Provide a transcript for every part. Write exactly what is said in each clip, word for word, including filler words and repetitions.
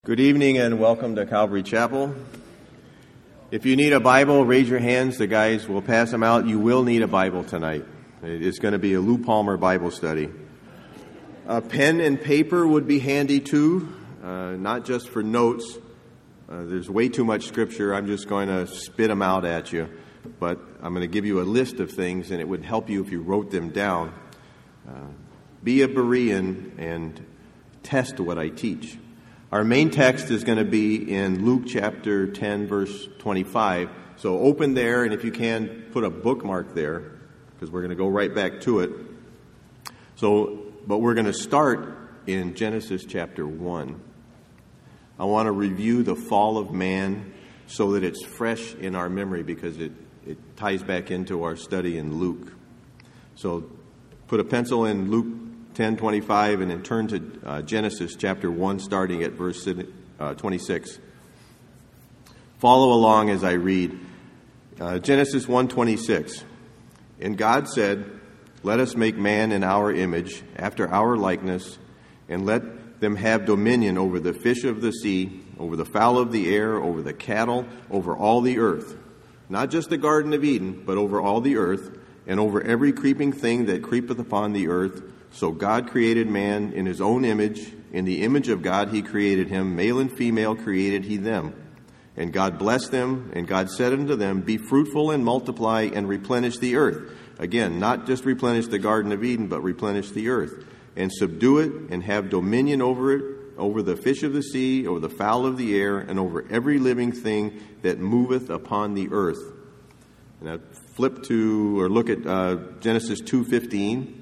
Good evening and welcome to Calvary Chapel. If you need a Bible, raise your hands. The guys will pass them out. You will need a Bible tonight. It's going to be a Lou Palmer Bible study. A pen and paper would be handy too, uh, not just for notes. Uh, there's way too much scripture. I'm just going to spit them out at you. But I'm going to give you a list of things, and it would help you if you wrote them down. Uh, be a Berean and test what I teach. Our main text is going to be in Luke chapter ten, verse twenty-five. So open there, and if you can, put a bookmark there, because we're going to go right back to it. So, but we're going to start in Genesis chapter one. I want to review the fall of man so that it's fresh in our memory, because it, it ties back into our study in Luke. So put a pencil in Luke ten twenty-five, and then turn to uh, Genesis chapter one, starting at verse uh, twenty-six. Follow along as I read. Uh, Genesis one twenty-six. And God said, "Let us make man in our image, after our likeness, and let them have dominion over the fish of the sea, over the fowl of the air, over the cattle, over all the earth." Not just the Garden of Eden, but over all the earth, and over every creeping thing that creepeth upon the earth. So God created man in his own image. In the image of God he created him. Male and female created he them. And God blessed them, and God said unto them, "Be fruitful and multiply and replenish the earth." Again, not just replenish the Garden of Eden, but replenish the earth. "And subdue it, and have dominion over it, over the fish of the sea, over the fowl of the air, and over every living thing that moveth upon the earth." And I flip to, or look at uh, Genesis two fifteen.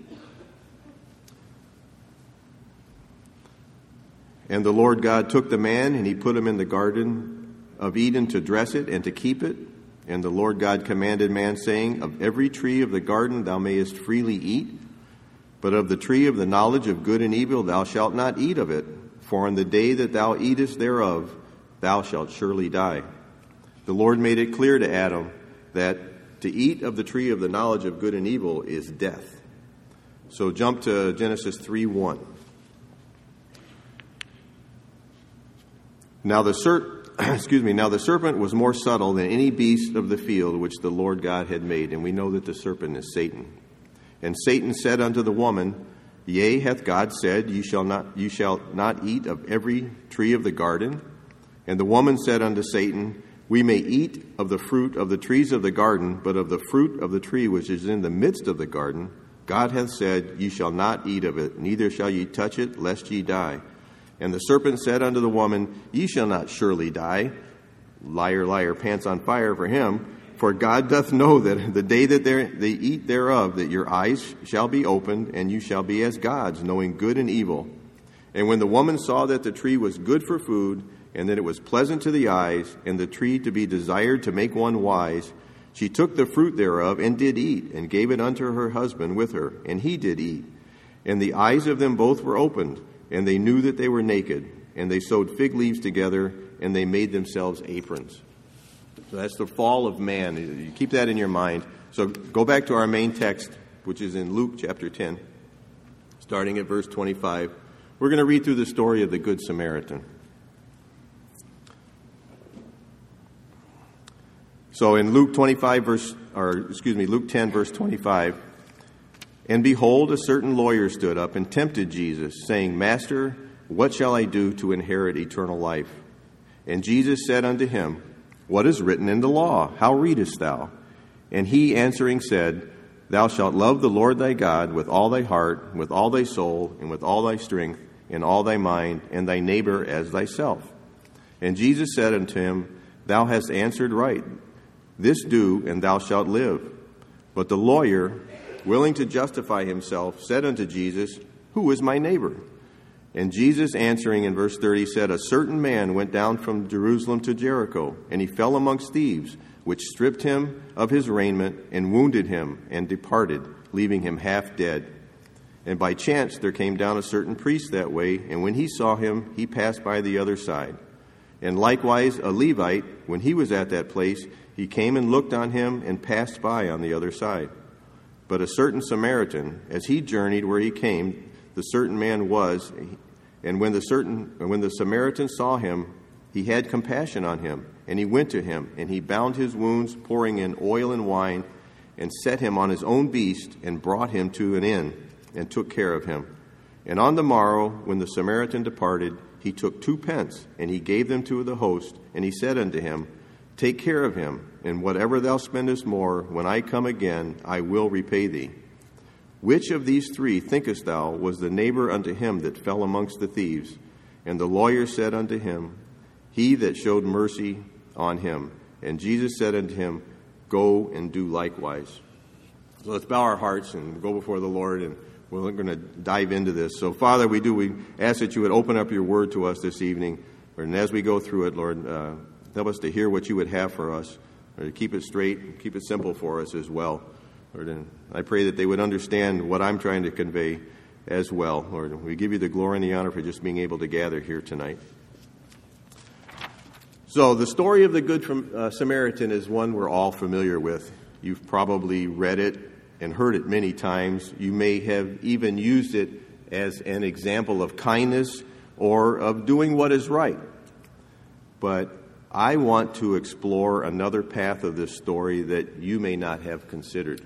"And the Lord God took the man, and he put him in the garden of Eden to dress it and to keep it. And the Lord God commanded man, saying, Of every tree of the garden thou mayest freely eat, but of the tree of the knowledge of good and evil thou shalt not eat of it. For in the day that thou eatest thereof, thou shalt surely die." The Lord made it clear to Adam that to eat of the tree of the knowledge of good and evil is death. So jump to Genesis three one. Now the ser- excuse me. Now the serpent was more subtle than any beast of the field which the Lord God had made, and we know that the serpent is Satan. And Satan said unto the woman, "Yea, hath God said, You shall not, you shall not eat of every tree of the garden?" And the woman said unto Satan, "We may eat of the fruit of the trees of the garden, but of the fruit of the tree which is in the midst of the garden, God hath said, Ye shall not eat of it, neither shall ye touch it, lest ye die." And the serpent said unto the woman, "Ye shall not surely die." Liar, liar, pants on fire for him. "For God doth know that the day that they eat thereof, that your eyes shall be opened, and you shall be as gods, knowing good and evil." And when the woman saw that the tree was good for food, and that it was pleasant to the eyes, and the tree to be desired to make one wise, she took the fruit thereof, and did eat, and gave it unto her husband with her, and he did eat. And the eyes of them both were opened, and they knew that they were naked, and they sewed fig leaves together, and they made themselves aprons. So that's the fall of man. You keep that in your mind. So go back to our main text, which is in Luke chapter ten, starting at verse twenty-five. We're going to read through the story of the Good Samaritan. So in Luke twenty-five, verse, or excuse me, Luke ten, verse twenty-five. "And behold, a certain lawyer stood up and tempted Jesus, saying, Master, what shall I do to inherit eternal life? And Jesus said unto him, What is written in the law? How readest thou? And he answering said, Thou shalt love the Lord thy God with all thy heart, with all thy soul, and with all thy strength, and all thy mind, and thy neighbor as thyself. And Jesus said unto him, Thou hast answered right. This do, and thou shalt live. But the lawyer, willing to justify himself, said unto Jesus, Who is my neighbor? And Jesus answering in verse thirty said, A certain man went down from Jerusalem to Jericho, and he fell amongst thieves, which stripped him of his raiment, and wounded him, and departed, leaving him half dead. And by chance there came down a certain priest that way, and when he saw him, he passed by the other side. And likewise a Levite, when he was at that place, he came and looked on him, and passed by on the other side. But a certain Samaritan, as he journeyed where he came, the certain man was, And when the certain when the Samaritan saw him, he had compassion on him, and he went to him, and he bound his wounds, pouring in oil and wine, and set him on his own beast, and brought him to an inn, and took care of him. And on the morrow, when the Samaritan departed, he took two pence, and he gave them to the host, and he said unto him, Take care of him, and whatever thou spendest more, when I come again, I will repay thee. Which of these three, thinkest thou, was the neighbor unto him that fell amongst the thieves? And the lawyer said unto him, He that showed mercy on him. And Jesus said unto him, Go and do likewise. So let's bow our hearts and go before the Lord, and we're going to dive into this. So, Father, we do. We ask that you would open up your word to us this evening. And as we go through it, Lord, uh, help us to hear what you would have for us, or to keep it straight, keep it simple for us as well. Lord, and I pray that they would understand what I'm trying to convey as well. Lord, we give you the glory and the honor for just being able to gather here tonight. So the story of the Good from, uh, Samaritan is one we're all familiar with. You've probably read it and heard it many times. You may have even used it as an example of kindness or of doing what is right. But I want to explore another path of this story that you may not have considered.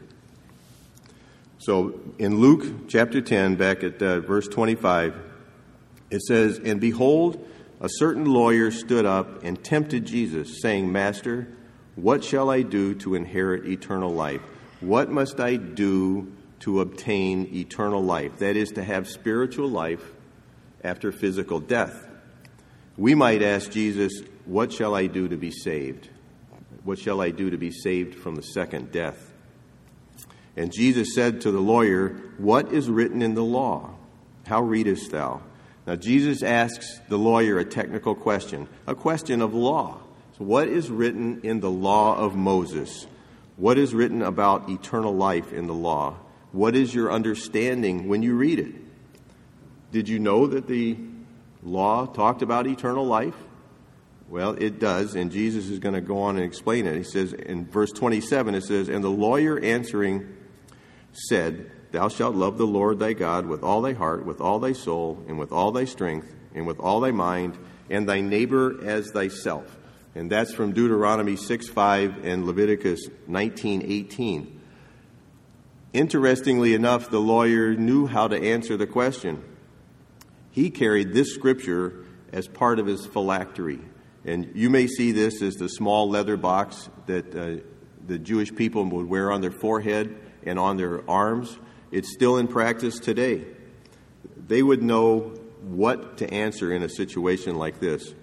So in Luke chapter ten, back at uh, verse twenty-five, it says, And behold, a certain lawyer stood up and tempted Jesus, saying, Master, what shall I do to inherit eternal life? What must I do to obtain eternal life? That is, to have spiritual life after physical death. We might ask Jesus, what shall I do to be saved? What shall I do to be saved from the second death? And Jesus said to the lawyer, What is written in the law? How readest thou? Now, Jesus asks the lawyer a technical question, a question of law. So what is written in the law of Moses? What is written about eternal life in the law? What is your understanding when you read it? Did you know that the law talked about eternal life? Well, it does, and Jesus is going to go on and explain it. He says in verse twenty-seven, it says, And the lawyer answering said, Thou shalt love the Lord thy God with all thy heart, with all thy soul, and with all thy strength, and with all thy mind, and thy neighbor as thyself. And that's from Deuteronomy six five and Leviticus nineteen eighteen. Interestingly enough, the lawyer knew how to answer the question. He carried this scripture as part of his phylactery. And you may see this as the small leather box that uh, the Jewish people would wear on their forehead and on their arms. It's still in practice today. They would know what to answer in a situation like this.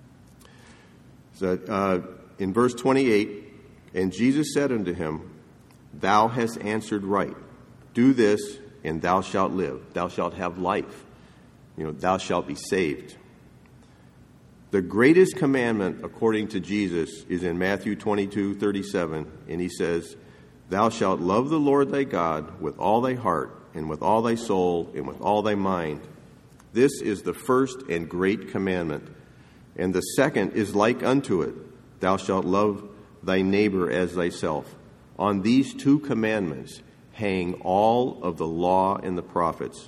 So, uh, in verse twenty-eight, And Jesus said unto him, Thou hast answered right. Do this, and thou shalt live. Thou shalt have life. You know, thou shalt be saved. The greatest commandment, according to Jesus, is in Matthew twenty-two thirty-seven, and he says, Thou shalt love the Lord thy God with all thy heart, and with all thy soul, and with all thy mind. This is the first and great commandment. And the second is like unto it, Thou shalt love thy neighbor as thyself. On these two commandments hang all of the law and the prophets.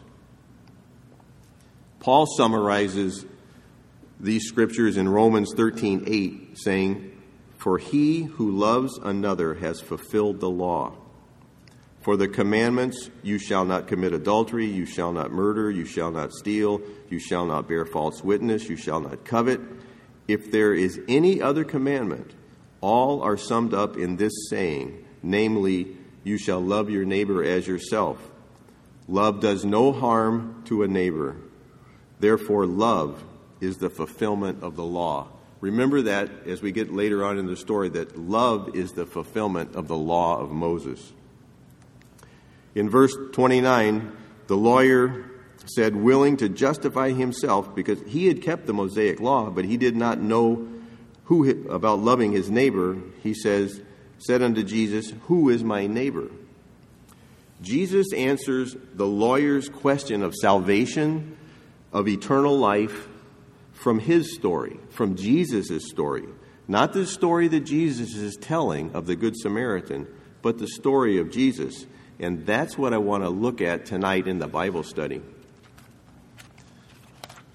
Paul summarizes these scriptures in Romans thirteen eight, saying, For he who loves another has fulfilled the law. For the commandments, you shall not commit adultery, you shall not murder, you shall not steal, you shall not bear false witness, you shall not covet. If there is any other commandment, all are summed up in this saying, namely, you shall love your neighbor as yourself. Love does no harm to a neighbor. Therefore, love is the fulfillment of the law. Remember that as we get later on in the story, that love is the fulfillment of the law of Moses. In verse twenty-nine, the lawyer said, willing to justify himself, because he had kept the Mosaic law, but he did not know who about loving his neighbor. He says, said unto Jesus, Who is my neighbor? Jesus answers the lawyer's question of salvation, of eternal life, from his story, from Jesus' story. Not the story that Jesus is telling of the Good Samaritan, but the story of Jesus. And that's what I want to look at tonight in the Bible study.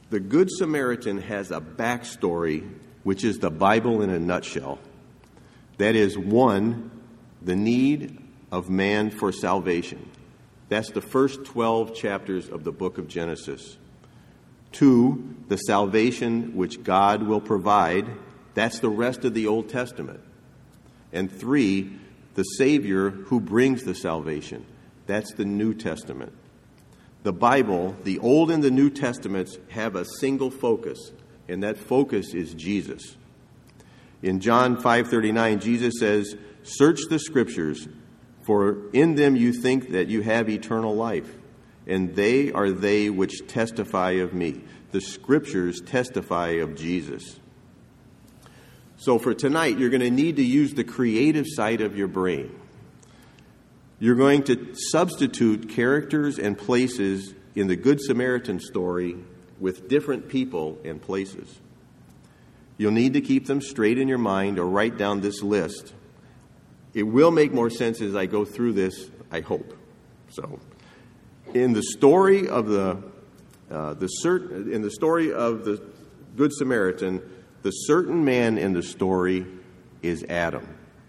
The Good Samaritan has a backstory, which is the Bible in a nutshell. That is, one, the need of man for salvation. That's the first twelve chapters of the book of Genesis. Two, the salvation which God will provide. That's the rest of the Old Testament. And three, the Savior who brings the salvation. That's the New Testament. The Bible, the Old and the New Testaments, have a single focus, and that focus is Jesus. In John five thirty-nine, Jesus says, "Search the Scriptures, for in them you think that you have eternal life, and they are they which testify of me." The Scriptures testify of Jesus. So for tonight, you're going to need to use the creative side of your brain. You're going to substitute characters and places in the Good Samaritan story with different people and places. You'll need to keep them straight in your mind or write down this list. It will make more sense as I go through this, I hope. So, in the story of the uh, the certain in the story of the Good Samaritan, the certain man in the story is Adam.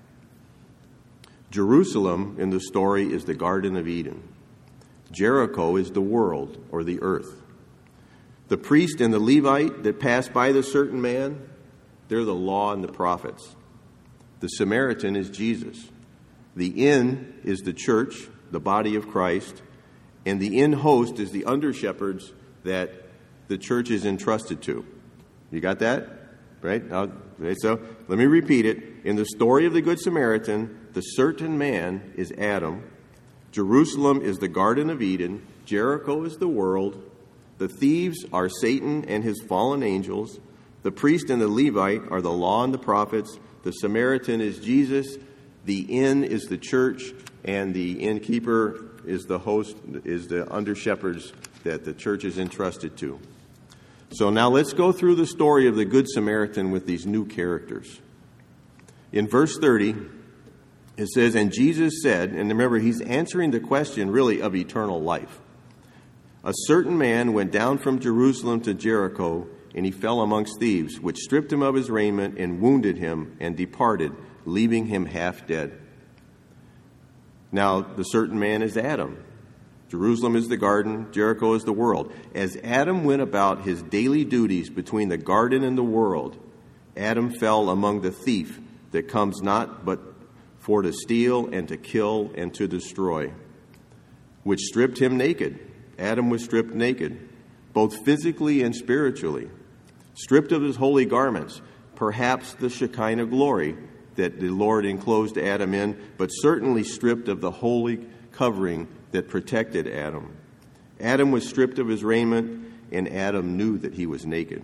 Jerusalem in the story is the Garden of Eden. Jericho is the world or the earth. The priest and the Levite that passed by the certain man, they're the law and the prophets. The Samaritan is Jesus. The inn is the church, the body of Christ, and the inn host is the under-shepherds that the church is entrusted to. You got that? Right? Now, so let me repeat it. In the story of the Good Samaritan, the certain man is Adam. Jerusalem is the Garden of Eden. Jericho is the world. The thieves are Satan and his fallen angels. The priest and the Levite are the law and the prophets. The Samaritan is Jesus. The inn is the church. And the innkeeper is the host, is the under-shepherds that the church is entrusted to. So now let's go through the story of the Good Samaritan with these new characters. In verse thirty, it says, "And Jesus said," and remember, he's answering the question really of eternal life. "A certain man went down from Jerusalem to Jericho, and he fell amongst thieves, which stripped him of his raiment and wounded him and departed, leaving him half dead." Now, the certain man is Adam. Jerusalem is the garden, Jericho is the world. As Adam went about his daily duties between the garden and the world, Adam fell among the thief that comes not but for to steal and to kill and to destroy, which stripped him naked. Adam was stripped naked, both physically and spiritually, stripped of his holy garments, perhaps the Shekinah glory that the Lord enclosed Adam in, but certainly stripped of the holy covering that protected Adam. Adam was stripped of his raiment, and Adam knew that he was naked.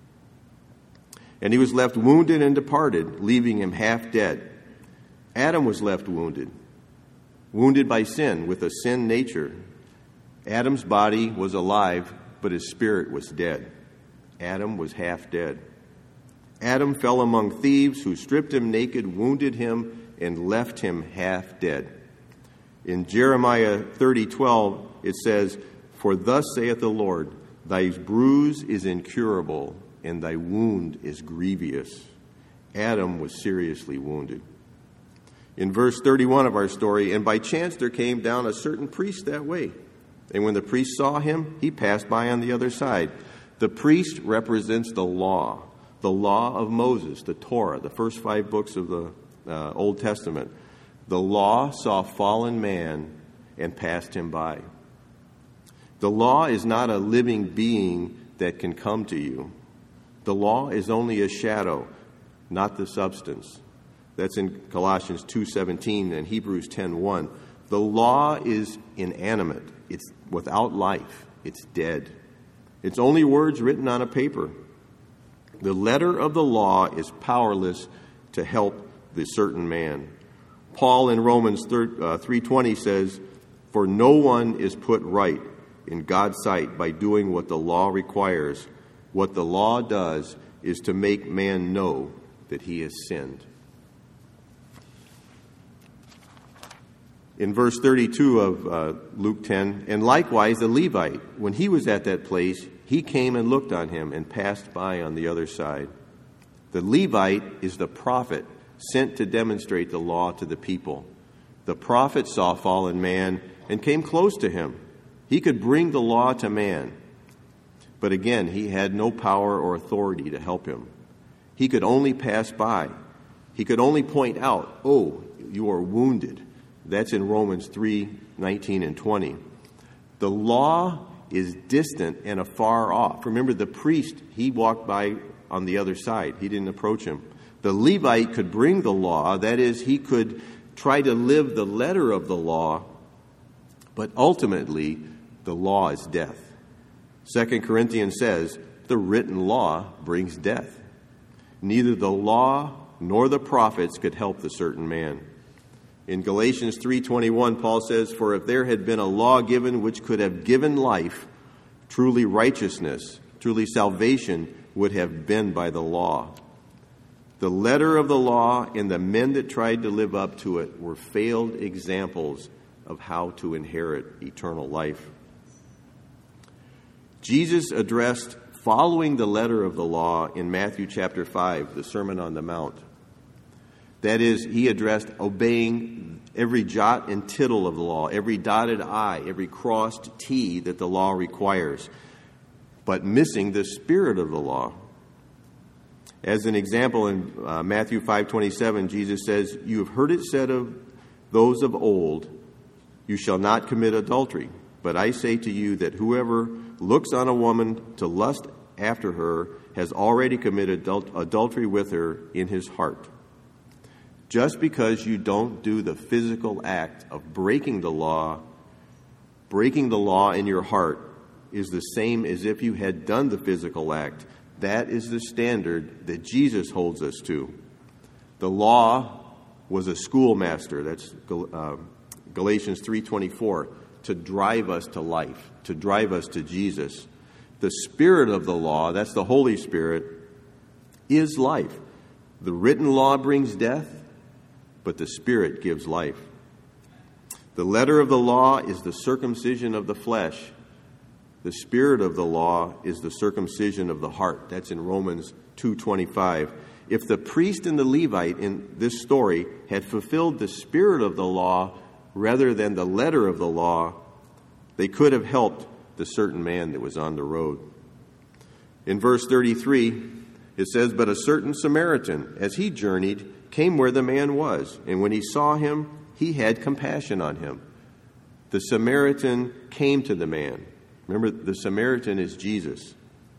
And he was left wounded and departed, leaving him half dead. Adam was left wounded, wounded by sin, with a sin nature. Adam's body was alive, but his spirit was dead. Adam was half dead. Adam fell among thieves who stripped him naked, wounded him, and left him half dead. In Jeremiah thirty twelve, it says, "For thus saith the Lord, thy bruise is incurable, and thy wound is grievous." Adam was seriously wounded. In verse thirty-one of our story, "And by chance there came down a certain priest that way. And when the priest saw him, he passed by on the other side." The priest represents the law, the law of Moses, the Torah, the first five books of the uh, Old Testament. The law saw fallen man and passed him by. The law is not a living being that can come to you. The law is only a shadow, not the substance. That's in Colossians two seventeen and Hebrews ten one. The law is inanimate. It's without life. It's dead. It's only words written on a paper. The letter of the law is powerless to help the certain man. Paul in Romans three twenty says, "For no one is put right in God's sight by doing what the law requires. What the law does is to make man know that he has sinned." In verse thirty-two of uh, Luke ten, "And likewise the Levite, when he was at that place, he came and looked on him and passed by on the other side. The Levite is the prophet sent to demonstrate the law to the people. The prophet saw fallen man and came close to him. He could bring the law to man, but again, he had no power or authority to help him. He could only pass by. He could only point out, oh, you are wounded. That's in Romans three, nineteen and twenty. The law is distant and afar off. Remember, the priest, he walked by on the other side. He didn't approach him. The Levite could bring the law. That is, he could try to live the letter of the law, but ultimately, the law is death. Second Corinthians says, the written law brings death. Neither the law nor the prophets could help the certain man. In Galatians three twenty-one, Paul says, for if there had been a law given which could have given life, truly righteousness, truly salvation would have been by the law. The letter of the law and the men that tried to live up to it were failed examples of how to inherit eternal life. Jesus addressed following the letter of the law in Matthew chapter five, the Sermon on the Mount. That is, he addressed obeying every jot and tittle of the law, every dotted I, every crossed T that the law requires, but missing the spirit of the law. As an example, in uh, Matthew five twenty-seven, Jesus says, you have heard it said of those of old, you shall not commit adultery. But I say to you that whoever looks on a woman to lust after her has already committed adult- adultery with her in his heart. Just because you don't do the physical act of breaking the law, breaking the law in your heart is the same as if you had done the physical act. That is the standard that Jesus holds us to. The law was a schoolmaster. That's uh, Galatians three twenty-four. To drive us to life, to drive us to Jesus. The spirit of the law, that's the Holy Spirit, is life. The written law brings death, but the Spirit gives life. The letter of the law is the circumcision of the flesh. The spirit of the law is the circumcision of the heart. That's in Romans two twenty-five. If the priest and the Levite in this story had fulfilled the spirit of the law rather than the letter of the law, they could have helped the certain man that was on the road. In verse thirty-three, it says, but a certain Samaritan, as he journeyed, came where the man was, and when he saw him, he had compassion on him. The Samaritan came to the man. Remember, the Samaritan is Jesus.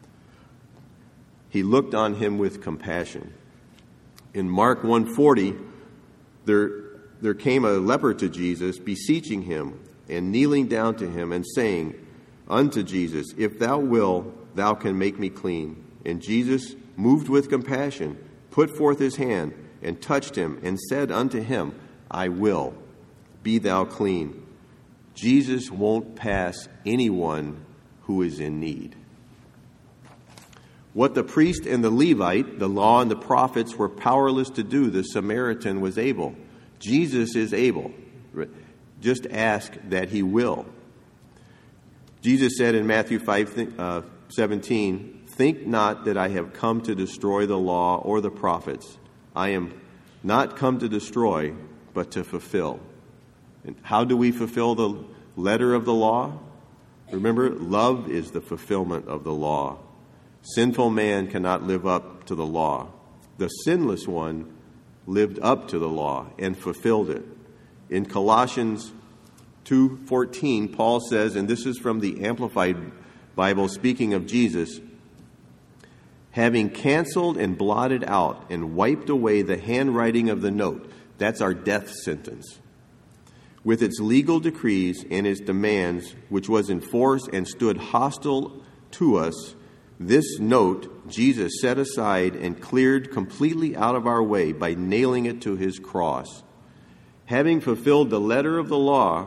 He looked on him with compassion. In Mark one forty, there, there came a leper to Jesus, beseeching him, and kneeling down to him, and saying unto Jesus, if thou wilt, thou can make me clean. And Jesus, moved with compassion, put forth his hand, and touched him, and said unto him, I will, be thou clean. Jesus won't pass anyone who is in need. What the priest and the Levite, the law and the prophets, were powerless to do, the Samaritan was able. Jesus is able. Just ask that he will. Jesus said in Matthew five seventeen, think not that I have come to destroy the law or the prophets. I am not come to destroy, but to fulfill. And how do we fulfill the letter of the law? Remember, love is the fulfillment of the law. Sinful man cannot live up to the law. The sinless one lived up to the law and fulfilled it. In Colossians two fourteen, Paul says, and this is from the Amplified Bible speaking of Jesus, having canceled and blotted out and wiped away the handwriting of the note, that's our death sentence, with its legal decrees and its demands, which was in force and stood hostile to us, this note Jesus set aside and cleared completely out of our way by nailing it to his cross. Having fulfilled the letter of the law,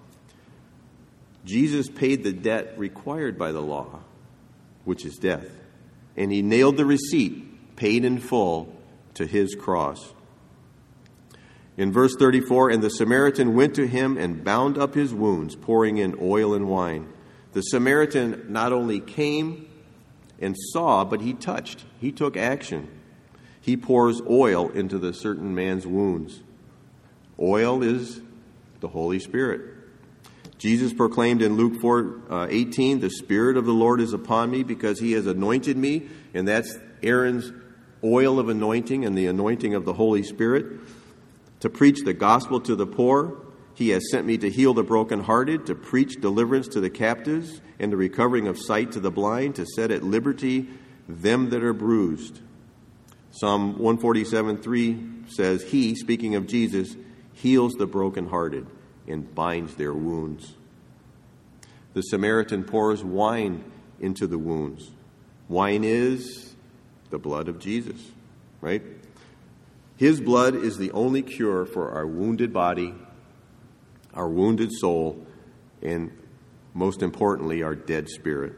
Jesus paid the debt required by the law, which is death. And he nailed the receipt, paid in full, to his cross. In verse thirty-four, and the Samaritan went to him and bound up his wounds, pouring in oil and wine. The Samaritan not only came and saw, but he touched. He took action. He pours oil into the certain man's wounds. Oil is the Holy Spirit. Jesus proclaimed in Luke four eighteen, "The Spirit of the Lord is upon me because he has anointed me," and that's Aaron's oil of anointing and the anointing of the Holy Spirit, "to preach the gospel to the poor. He has sent me to heal the brokenhearted, to preach deliverance to the captives, and the recovering of sight to the blind, to set at liberty them that are bruised." Psalm one forty-seven three says, "He," speaking of Jesus, "heals the brokenhearted and binds their wounds." The Samaritan pours wine into the wounds. Wine is the blood of Jesus, right? His blood is the only cure for our wounded body, our wounded soul, and most importantly, our dead spirit.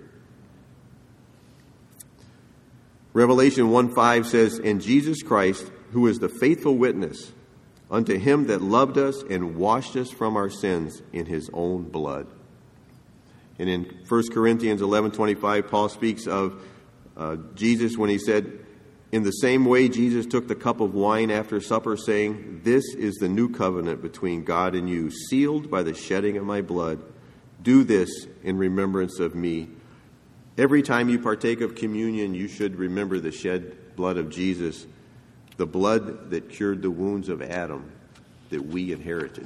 Revelation one five says, "And Jesus Christ, who is the faithful witness, unto him that loved us and washed us from our sins in his own blood." And in First Corinthians eleven twenty-five, Paul speaks of uh, Jesus when he said, "In the same way Jesus took the cup of wine after supper, saying, This is the new covenant between God and you, sealed by the shedding of my blood. Do this in remembrance of me." Every time you partake of communion, you should remember the shed blood of Jesus, the blood that cured the wounds of Adam that we inherited.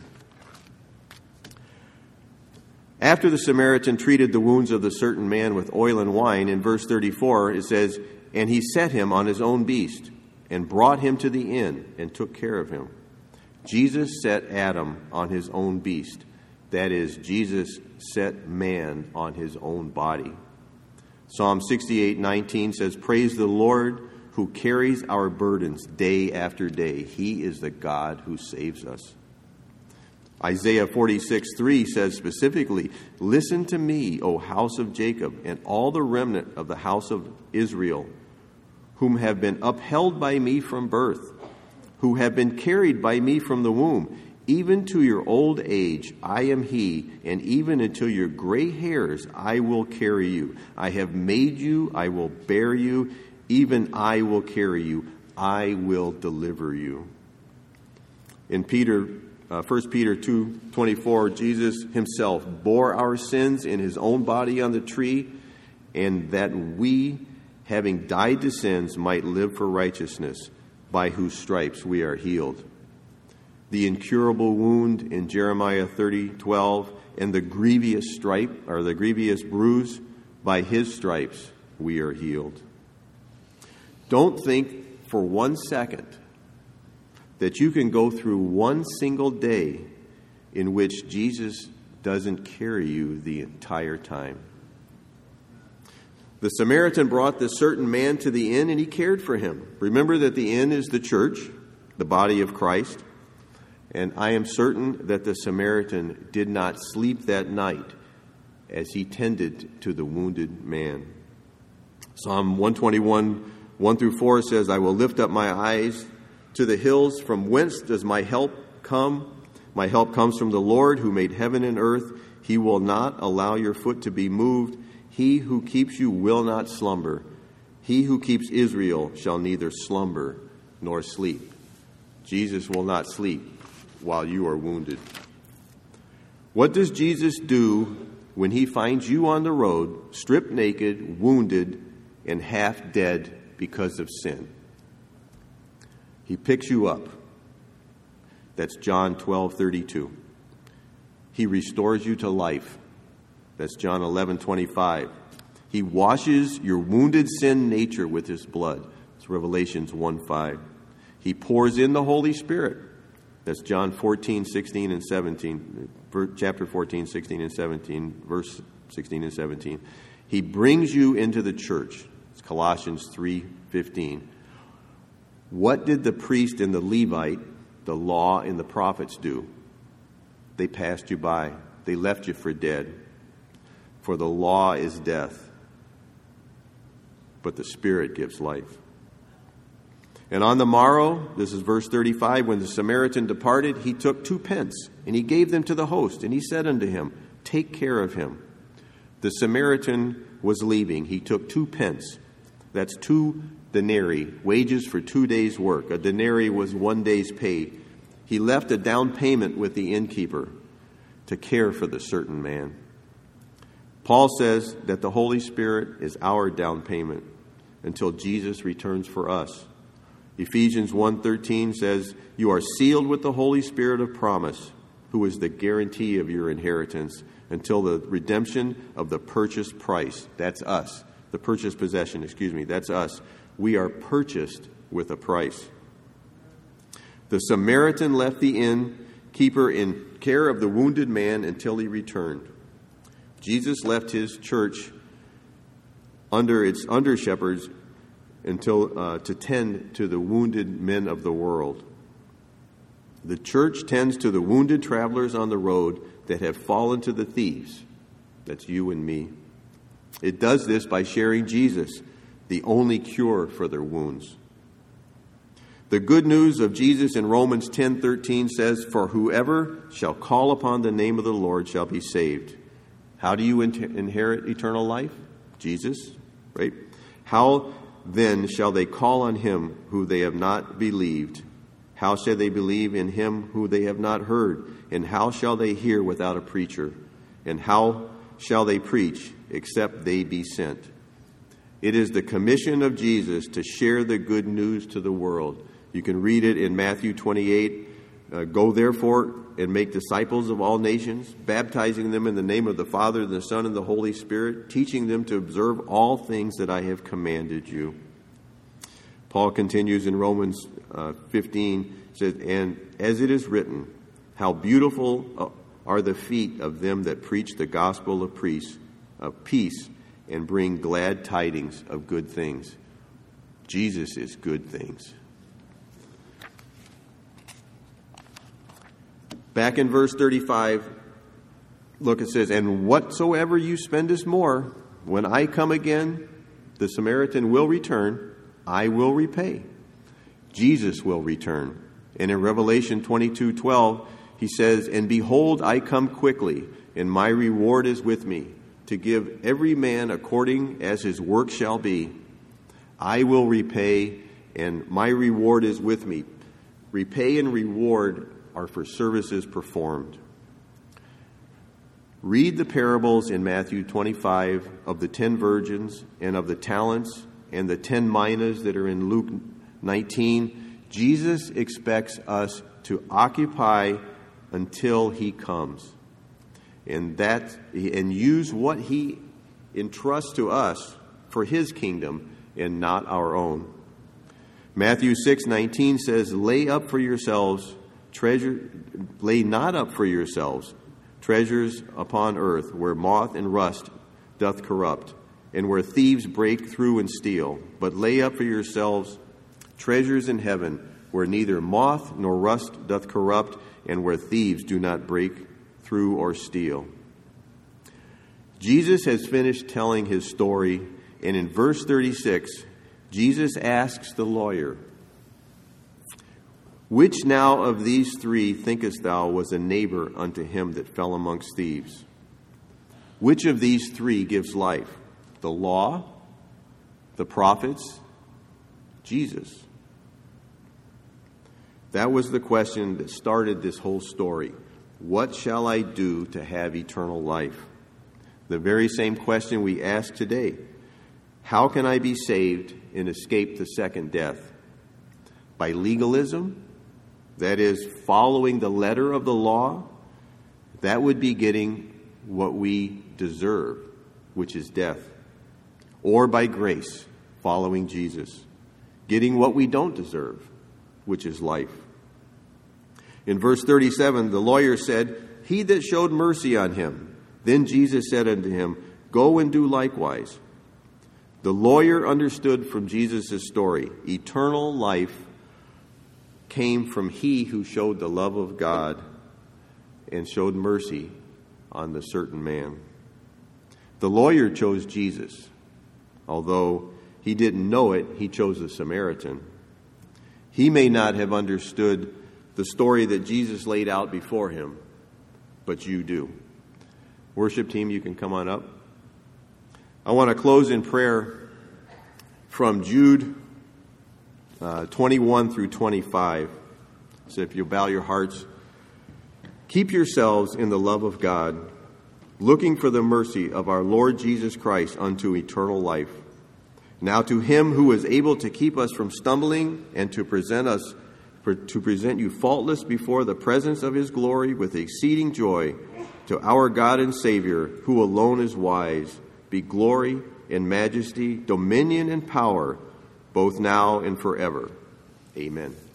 After the Samaritan treated the wounds of the certain man with oil and wine, in verse thirty-four it says, "And he set him on his own beast, and brought him to the inn, and took care of him." Jesus set Adam on his own beast. That is, Jesus set man on his own body. Psalm sixty-eight nineteen says, "Praise the Lord, who carries our burdens day after day. He is the God who saves us." Isaiah forty-six three says specifically, "Listen to me, O house of Jacob, and all the remnant of the house of Israel, whom have been upheld by me from birth, who have been carried by me from the womb. Even to your old age I am he, and even until your gray hairs I will carry you. I have made you, I will bear you, even I will carry you. I will deliver you." In Peter, uh, First Peter two twenty-four, Jesus himself bore our sins in his own body on the tree, and that we, having died to sins, might live for righteousness, by whose stripes we are healed. The incurable wound in Jeremiah thirty twelve, and the grievous stripe, or the grievous bruise, by his stripes we are healed. Don't think for one second that you can go through one single day in which Jesus doesn't carry you the entire time. The Samaritan brought this certain man to the inn, and he cared for him. Remember that the inn is the church, the body of Christ. And I am certain that the Samaritan did not sleep that night as he tended to the wounded man. Psalm one twenty-one, one through four says, "I will lift up my eyes to the hills. From whence does my help come? My help comes from the Lord who made heaven and earth. He will not allow your foot to be moved. He who keeps you will not slumber. He who keeps Israel shall neither slumber nor sleep." Jesus will not sleep while you are wounded. What does Jesus do when he finds you on the road, stripped naked, wounded, and half dead because of sin? He picks you up. That's John twelve thirty-two. He restores you to life. That's John eleven twenty-five. He washes your wounded sin nature with his blood. It's Revelations one five. He pours in the Holy Spirit. That's John fourteen, sixteen, and seventeen. Chapter fourteen, sixteen, and seventeen. Verse sixteen and seventeen. He brings you into the church. It's Colossians three fifteen. What did the priest and the Levite, the law and the prophets do? They passed you by. They left you for dead. For the law is death, but the Spirit gives life. And on the morrow, this is verse thirty-five, when the Samaritan departed, he took two pence, and he gave them to the host, and he said unto him, "Take care of him. The Samaritan was leaving. He took two pence. That's two denarii, wages for two days' work. A denarii was one day's pay. He left a down payment with the innkeeper to care for the certain man. Paul says that the Holy Spirit is our down payment until Jesus returns for us. Ephesians one thirteen says, "You are sealed with the Holy Spirit of promise, who is the guarantee of your inheritance until the redemption of the purchased price." That's us. The purchased possession, excuse me, that's us. We are purchased with a price. The Samaritan left the innkeeper in care of the wounded man until he returned. Jesus left his church under its under-shepherds until uh, to tend to the wounded men of the world. The church tends to the wounded travelers on the road that have fallen to the thieves. That's you and me. It does this by sharing Jesus, the only cure for their wounds. The good news of Jesus in Romans ten thirteen says, "For whoever shall call upon the name of the Lord shall be saved." How do you inherit eternal life? Jesus, right? How then shall they call on him who they have not believed? How shall they believe in him who they have not heard? And how shall they hear without a preacher? And how shall they preach except they be sent? It is the commission of Jesus to share the good news to the world. You can read it in Matthew twenty-eight. Uh, Go therefore and make disciples of all nations, baptizing them in the name of the Father, the Son, and the Holy Spirit, teaching them to observe all things that I have commanded you. Paul continues in Romans uh, fifteen, says, "And as it is written, how beautiful are the feet of them that preach the gospel of peace, of peace, and bring glad tidings of good things." Jesus is good things. Back in verse thirty-five, look, it says, "And whatsoever you spendest more, when I come again, the Samaritan will return, I will repay." Jesus will return. And in Revelation twenty-two twelve, he says, "And behold, I come quickly, and my reward is with me, to give every man according as his work shall be. I will repay, and my reward is with me." Repay and reward are for services performed. Read the parables in Matthew twenty-five of the ten virgins and of the talents and the ten minas that are in Luke nineteen. Jesus expects us to occupy until he comes, and that and use what he entrusts to us for his kingdom and not our own. Matthew six nineteen says, "Lay up for yourselves treasure, lay not up for yourselves treasures upon earth, where moth and rust doth corrupt, and where thieves break through and steal. But lay up for yourselves treasures in heaven, where neither moth nor rust doth corrupt, and where thieves do not break through or steal." Jesus has finished telling his story, and in verse thirty-six, Jesus asks the lawyer, "Which now of these three thinkest thou was a neighbor unto him that fell amongst thieves? Which of these three gives life? The law, the prophets, Jesus?" That was the question that started this whole story. What shall I do to have eternal life? The very same question we ask today. How can I be saved and escape the second death? By legalism? That is, following the letter of the law? That would be getting what we deserve, which is death. Or by grace, following Jesus, getting what we don't deserve, which is life. In verse thirty-seven, the lawyer said, "He that showed mercy on him." Then Jesus said unto him, "Go and do likewise." The lawyer understood from Jesus' story, eternal life came from he who showed the love of God and showed mercy on the certain man. The lawyer chose Jesus. Although he didn't know it, he chose the Samaritan. He may not have understood the story that Jesus laid out before him, but you do. Worship team, you can come on up. I want to close in prayer from Jude uh, twenty-one through twenty-five. So if you bow your hearts, keep yourselves in the love of God, looking for the mercy of our Lord Jesus Christ unto eternal life. Now to him who is able to keep us from stumbling and to present us for, to present you faultless before the presence of his glory with exceeding joy, to our God and Savior, who alone is wise, be glory and majesty, dominion and power, both now and forever. Amen.